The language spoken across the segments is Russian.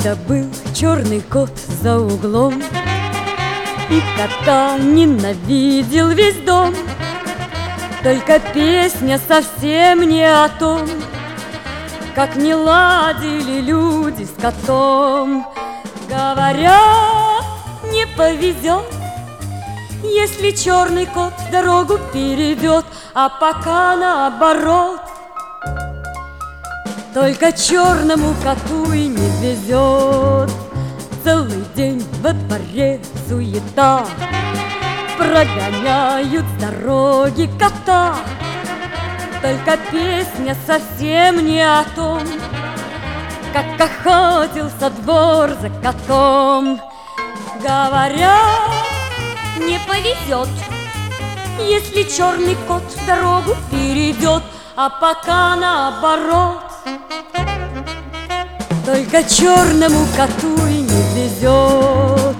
Как-то был черный кот за углом, и кота ненавидел весь дом. Только песня совсем не о том, как не ладили люди с котом. Говорят, не повезет, если черный кот дорогу перейдет, а пока наоборот. Только черному коту и не везет. Целый день во дворе суета, прогоняют с дороги кота. Только песня совсем не о том, как охотился двор за котом. Говорят, не повезет, если черный кот дорогу перейдет, а пока наоборот. Только черному коту и не везет.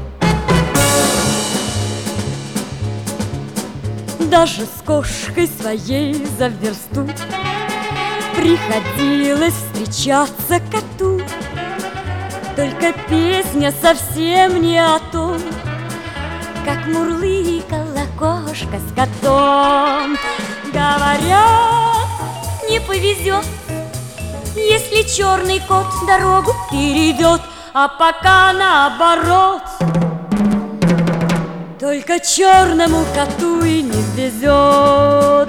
Даже с кошкой своей за версту приходилось встречаться коту. Только песня совсем не о том, как мурлыкала кошка с котом. Говорят, не повезет, если черный кот дорогу перейдет, а пока наоборот. Только черному коту и не везет.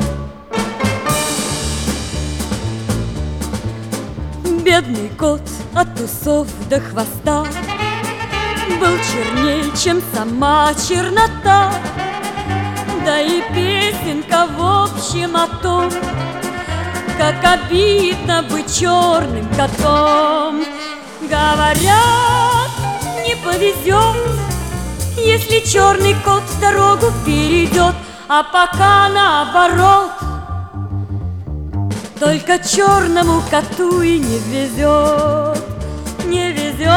Бедный кот от усов до хвоста был черней, чем сама чернота. Да и песенка в общем о том, как обидно быть черным котом. Говорят, не повезет, если черный кот дорогу перейдет, а пока наоборот. Только черному коту и не везет, не везет.